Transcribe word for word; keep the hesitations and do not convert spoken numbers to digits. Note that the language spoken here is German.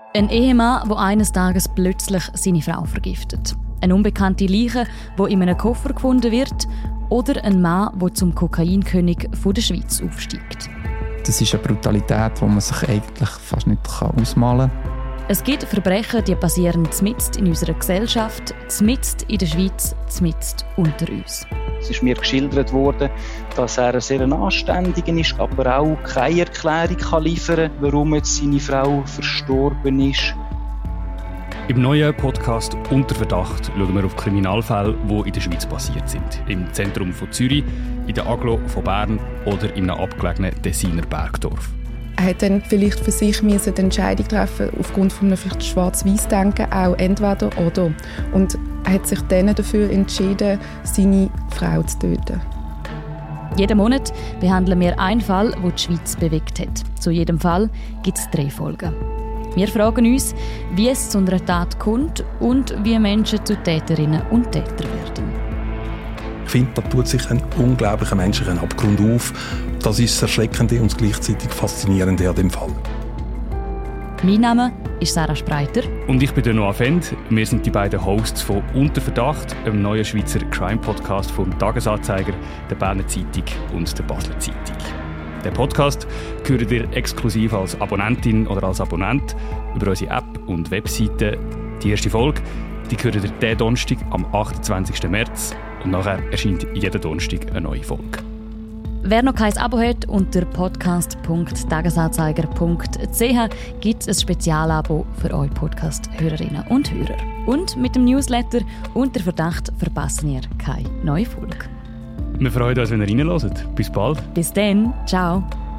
Ein Ehemann, der eines Tages plötzlich seine Frau vergiftet. Eine unbekannte Leiche, die in einem Koffer gefunden wird. Oder ein Mann, der zum Kokainkönig der Schweiz aufsteigt. Das ist eine Brutalität, die man sich eigentlich fast nicht ausmalen kann. Es gibt Verbrechen, die passieren mitten in unserer Gesellschaft, mitten in der Schweiz, mitten unter uns. Es ist mir geschildert worden, dass er ein sehr anständiger ist, aber auch keine Erklärung kann liefern kann, warum jetzt seine Frau verstorben ist. Im neuen Podcast «Unter Verdacht» schauen wir auf Kriminalfälle, die in der Schweiz passiert sind. Im Zentrum von Zürich, in der Agglo von Bern oder in einem abgelegenen Tessiner Bergdorf. Er hat dann vielleicht für sich eine Entscheidung treffen aufgrund von einem vielleicht Schwarz-Weiß-Denken, auch entweder oder. Und er hat sich dann dafür entschieden, seine Frau zu töten. Jeden Monat behandeln wir einen Fall, der die Schweiz bewegt hat. Zu jedem Fall gibt es drei Folgen. Wir fragen uns, wie es zu einer Tat kommt und wie Menschen zu Täterinnen und Tätern werden. Ich finde, da tut sich ein unglaublicher menschlichen Abgrund auf. Das ist das Erschreckende und gleichzeitig Faszinierende an dem Fall. Mein Name ist Sarah Spreiter. Und ich bin der Noah Fend. Wir sind die beiden Hosts von «Unter Verdacht», einem neuen Schweizer Crime-Podcast vom «Tagesanzeiger», der «Berner Zeitung» und der «Basler Zeitung». Den Podcast hört ihr exklusiv als Abonnentin oder als Abonnent über unsere App und Webseite. Die erste Folge die hört ihr diesen Donnerstag am achtundzwanzigsten März und nachher erscheint jeden Donnerstag eine neue Folge. Wer noch kein Abo hat, unter podcast punkt tagesanzeiger punkt c h gibt es ein Spezialabo für eure Podcast-Hörerinnen und Hörer. Und mit dem Newsletter «Unter Verdacht» verpassen ihr keine neue Folge. Wir freuen uns, wenn ihr reinhört. Bis bald. Bis dann. Ciao.